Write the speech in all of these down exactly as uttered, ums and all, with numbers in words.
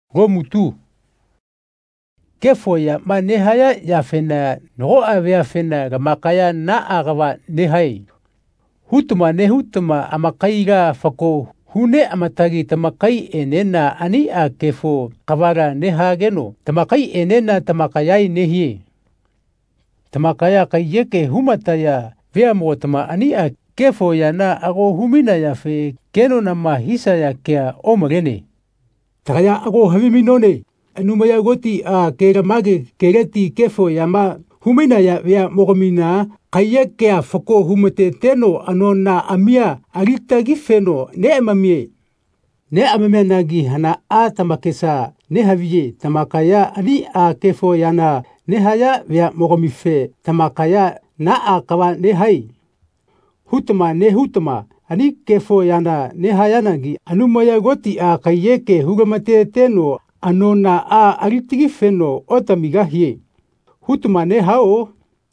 Gomutu. Kefo ya ma nehaya ya fena no avea fena gamakaya na agava nehai. Hutuma nehutuma amakaiga fako hune amatagi tamakai enena ani a kefo kavara nehageno tamakai enena tamakayai nehi. Tamakaya kayeke humataya vea motama ani a kefo ya na ago humina ya fe keno na mahisa ya kea omagene. Takaya ago haviminone. Anumaya goti a kera mage kereti kefo ya ma humina ya vea mogomina kayeke a fako humate teno anona amia arita gifeno ne amamie. Ne amamia nagi hana a tamakesa ne havie tamakaya ani a kefo ya na ne haya vea mogomife tamakaya na a kawa ne hai. Hutama ne hutama ani kefo ya na ne haya nagi anumaya goti a kayeke hugamate teno anona a aritigi feno otamigahie. Hutuma ne hao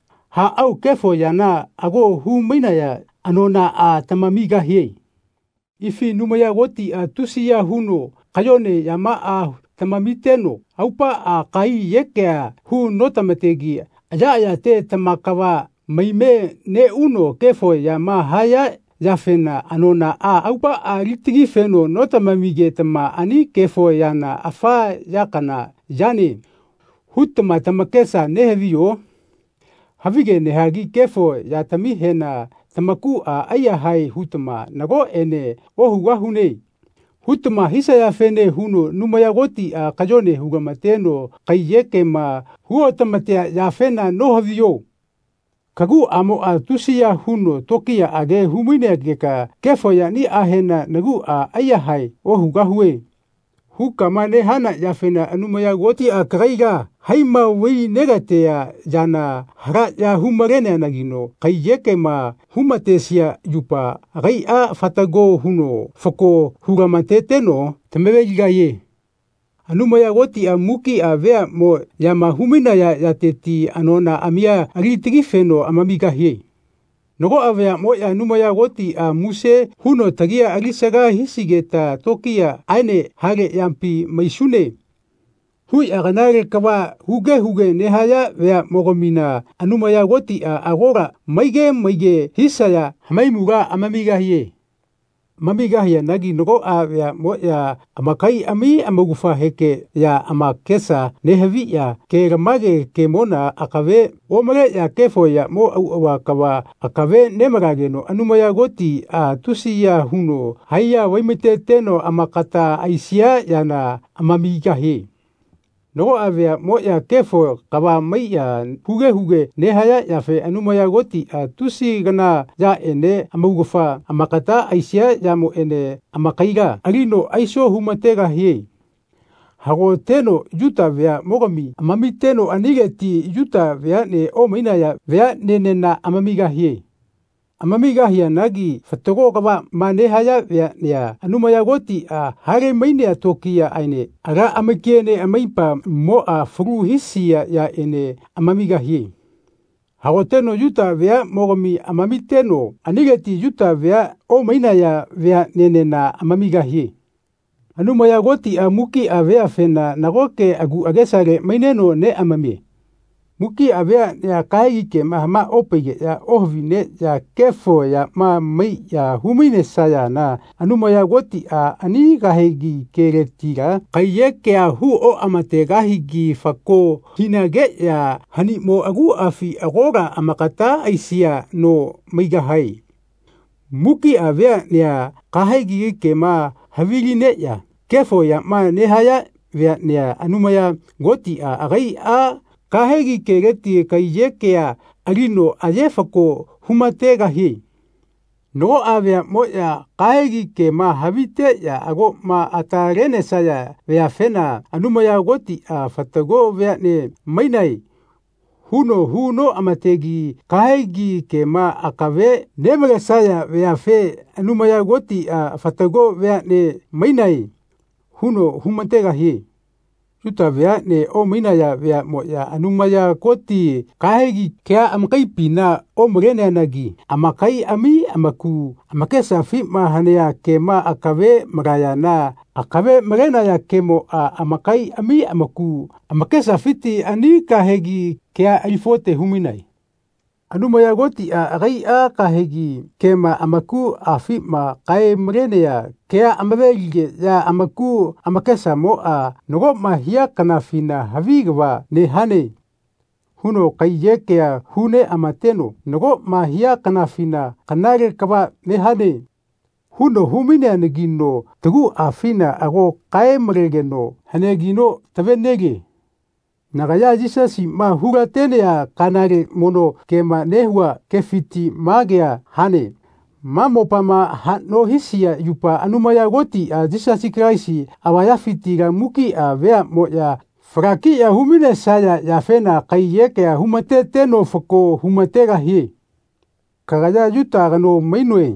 ha au kefo ya na ago humina ya anona a tamamigahie. Ifi numaya goti a tusia huno kayone ya ma a tamamiteno aupa a kai yekea hu notamategi ajaya te tamakawa maime ne uno kefo ya ma haya ya fena anona a aupa a ritigi feno notamamige tama ani kefo ya na afa yakana jane hutama tamakesa nehevio havige nehagi kefo ya tami hena tamaku a aya hai hutama nago ene ohu wahune. Hutama hisa ya fene huno numaya goti a kajone hugamateno kayeke ma huotamatea ya fena nohavio. Kagu amo a tusia huno tokia age humine geka kefo ya ni ahena nagu a aya hai ohu gahue. Hukamane hana ya fena anumaya goti a kaiga haima wei negatea jana hara ya humarene nagino kayeke ma humatesia yupa gai a fatago huno foko hugamate teno tamewegiga ye. Anumaya goti a muki a vea mo ya mahumina ya yateti anona amia aritigi feno amamigahi. Nogo avea mo ya anumaya goti a muse huno tagia arisaga hisigeta tokia aine hage yampi maisune. Hui aganare kawa huge huge nehaya vea mogomina anumaya goti a agora maige maige hisaya hamaimuga amamigahi. Mamigahia nagi nogo a vea mo ya amakai ami amagufa heke ya amakesa nehevi ya ke ramage ke mona akave omare ya kefo ya mo au awa kawa akave nemarageno anumaya goti a tusi ya huno haya waimete teno amakata aisia ya na amamigahi. Nogo avea mo ya kefo kawa mai ya huge huge nehaya ya fe anumaya goti a tusi gana ya ene amagufa amakata aisia ya mo ene amakaiga alino aiso humatega hie. Hago teno yuta vea mogomi amami teno anigeti yuta vea ne o maina ya vea nenena amamiga hie. Amamiga hia nagi fatogo kawa manehaya vea nea anumaya goti a hare maine a tokia aine ara amakiene amaipa mo a furu hisia ya ene amamiga hie. Hago teno yuta vea mogomi amami teno anigeti yuta vea o maina ya vea nenena amamiga hie. Anumaya goti a muki a vea fena nagoke agu agesare maineno ne amami. Muki a vea ya kaigi ke mahama opege ya ohvine ya kefo ya ma mai ya humine saya na anumaya goti a ani gahegi keretira kayeke a hu o amate gahigi fako hinage ya hani mo agu afi agora amakata aisia no maigahai. Muki a vea ya kahegi ke ma haviline ya kefo ya ma nehaya vea ya anumaya goti a agai a kahegi kereti kayekea alino ayefako humate gahi. No avea mo ya kahegi ke ma habite ya ago ma atarene saya vea fena anumaya goti a fatago vea ne mainai. Huno huno amategi kahegi ke ma akave nemere saya vea fe anumaya goti a fatago vea ne mainai. Huno humate gahi. Yuta vea ne o mina ya vea mo ya anuma ya koti kahegi kea amakai pina o mrene anagi. Amakai ami amaku amakesa fitma hanea kema akave maraya na akave mrena ya kemo a amakai ami amaku amakesa fiti ani kahegi kea alifote huminai. Anuma ya goti a agai a kahegi kema amaku a fitma kai mrene ya kea amavelge ya amaku amakesa mo a nogo mahia kana fina havigwa ne hane. Huno kai kea hune amateno nogo mahia kana fina kanare kaba ne hane. Huno humine anegino tugu a fina ago kai mregeno hanegino tavenege. Nagaya jisa si ma hura tene ya kanare mono kema nehua kefiti magea hane. Mamo pama hano hisia yupa anuma ya goti a jisa si kraisi awaya fiti ga muki a vea mo ya fraki ya humine saya ya fena kai yeke ya humate teno foko humate ga hie. Kagaya yuta gano mainue.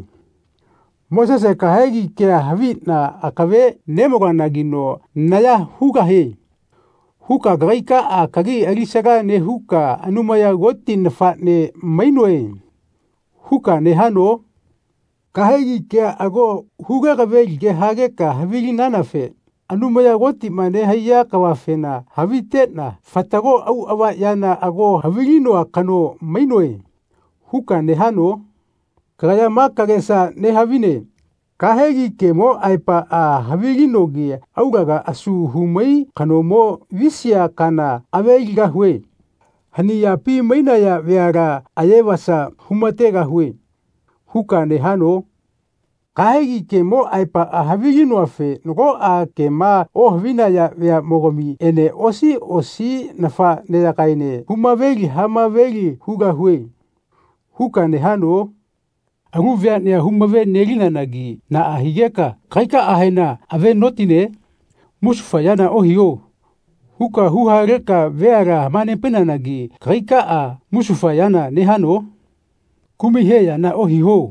Mosa se kahegi kea havitna akave nemoga nagino naya huga hie. Huka gaika a kagi alisaga ne huka anuma ya goti nafa ne mainue. Huka ne hano. Kahegi kea ago huga gaveli ke hage ka havili nanafe. Anuma ya goti mane haya kawafena havitetna. Fatago au awa yana ago havilino akano mainue. Huka ne hano. Kaya makaresa ne havine. Kahegi kemo aipa a havilino gia augaga asu humei kanomo visia kana aveliga hue. Hani ya pi maina ya veara ayewasa humatega hue. Huka ne hano. Kahegi kemo aipa a havilino afe nogo a kema o havina ya vea mogomi ene osi osi nafa nedakaine humaveli hamaveli huga hue. Huka ne hano. Aguvea ne humave nelina nagi na ahigeka kaika ahena ave notine musufa yana ohio. Huka huhareka veara mane pena nagi kaika a musufa yana nehano. Kumiheya na ohio.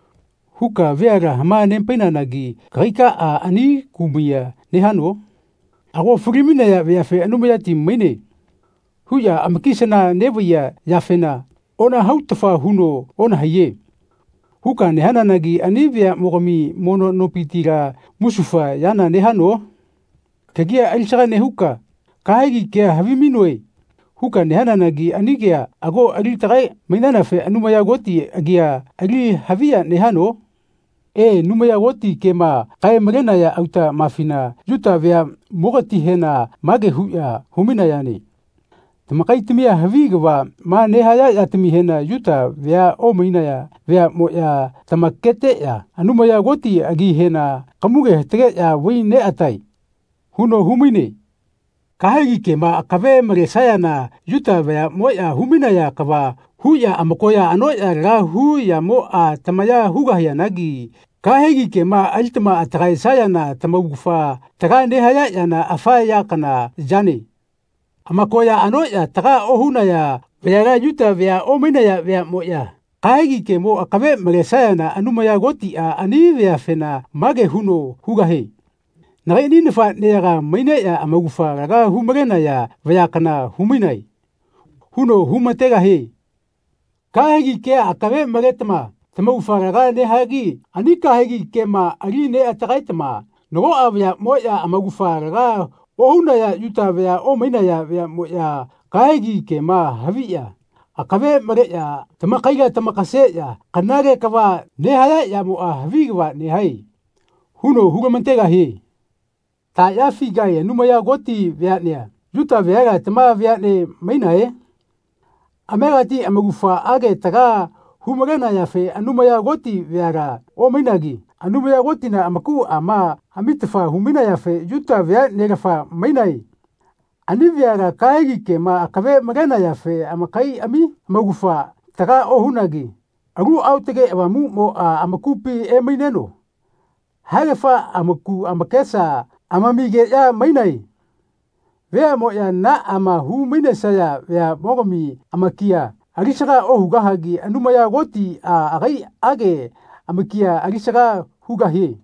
Huka veara mane pena nagi kaika a ani kumia nehano. Ago furimina ya veafe anumaya timene. Huya amakisana nebuya yafena ona hautafa huno ona haye. Huka nehana nagi anivia mogomi mono nopitira musufa yana nehano. Kagia alisaga nehuka. Kahegi kea haviminue. Huka nehana nagi anigea ago alitagai mainana fe anumaya goti agia ali havia nehano. E numaya goti kema kai mrena ya auta mafina yuta vea mogati hena mage huya humina yani. Tamakai timia havigwa ma nehaya ya timihena yuta vea o maina ya vea mo ya tamakete ya anuma ya goti agi hena kamuge hetege ya wine atai. Huno humine. Kahegi kema akave mresaya na yuta vea mo ya humina ya kava huya amakoya ano ya ra huya mo a tamaya huga ya nagi. Kahegi kema alitama atakai saya na tamagufa taga nehaya ya na afaya kana jane. Amakoya ano ya taga ohuna ya vea yuta vea o maina ya vea mo ya. Kahegi kemo akave mresaya na anuma ya goti a ani vea fena mage huno huga he. Naga ini nefa nega maina ya amagufa raga humarena ya vea kana huminai. Huno humatega he. Kahegi kea akave maretama tamagufa raga nehagi ani kahegi kema ali ne atagaitama. Nogo a vea mo ya amagufa raga ohuna ya yuta vea o maina ya vea mo ya kahegi kema havia. Akave mare ya tamakaiga tamakase ya kanare kava nehaya ya mo a havigwa nehai. Huno hugamantega he. Ta ya figa ya numa ya goti vea nea. Yuta vea tama vea ne maina he. Amerati amagufa age taga humarena ya fe anuma ya goti vea o mainagi. Anuma ya goti na amaku ama amitafa humina ya fe yuta vea negafa mainai. Ani vea kahegi kema akave marena ya fe amakai ami amagufa taga ohunagi. Agu autege awamu mo a amakupi e maineno. Halefa amaku amakesa amamige ya mainai. Vea mo ya na ama hu maine saya vea mogomi amakia. Alisaga ohugahagi anuma ya goti a agai age amakia alisaga hugahi.